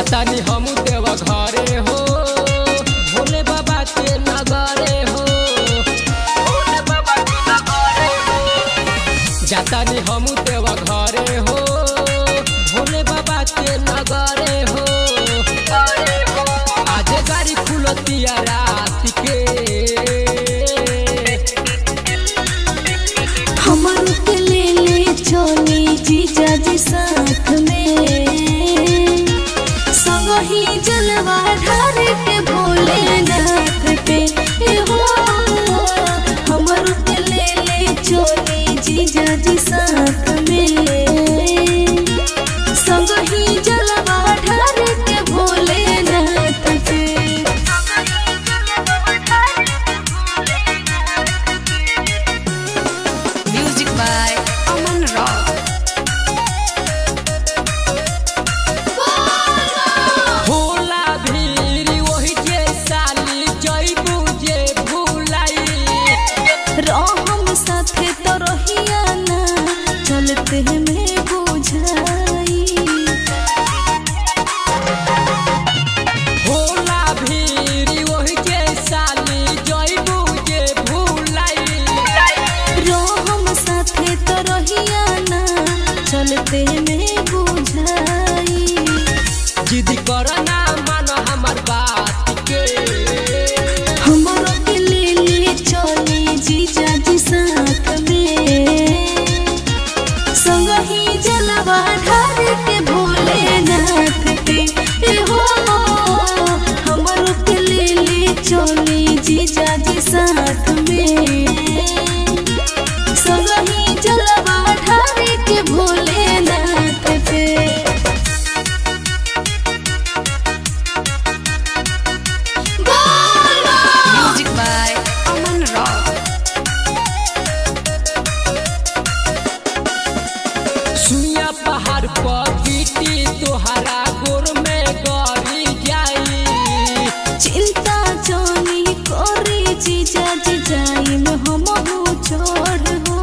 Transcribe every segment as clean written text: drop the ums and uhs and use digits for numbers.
जातानी हम देव घरे हो भोले बाबा के नगरे हो, भोले बाबा के नगरे हो। जातानी हम देव घरे हो भोले बाबा के नगरे हो। आज गाड़ी खुलतिया रात के हमारू के ले चली जीजा जी साथ में संगही जलवा ढार के भोलेनाथ पे हो। हमारू के ले चली जीजा जी साथ में संगही जलवा ढार के भोलेनाथ पे। Music by Aman Rock. होला भीड़ वही जे साली जइबू जे भुलाई। हम साथे तो रहिया ना चलते में बुझाई। होला भीड़ वही जे साली जइबू जे भुलाई। हम साथे तो रहिया ना चलते में बुझाई। जिद करना मान हमर बात के हमारो के ले चली जीजा जी साथ में संगही जलवा ढार के भोलेनाथ पे हो। हमारो के ले चली जीजा जी साथ में संगही जलवा ढार के भोलेनाथ पे। Music by Aman Rock. सुइया पहाड़ पर बीती तोहरा गोर में गरी जाई। चिंता जानी करी जीजा जी जाई में हम चढ़ हो।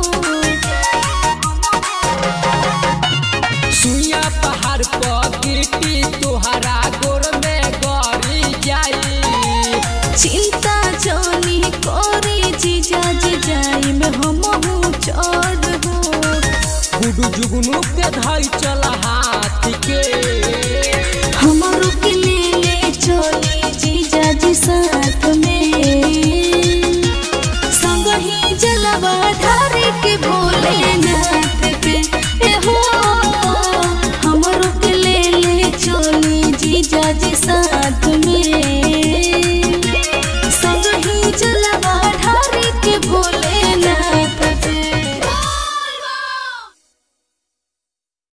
सुइया पहाड़ पर बीती तोहरा गोर में गरी जाई। चिंता जानी करी जीजा जी जाई में हम चढ़ हो। गुडू जुगनू के धाई चला हाथ के हमारो के ले चली जीजा जी साथ में संगही जलवा ढार के भोलेनाथ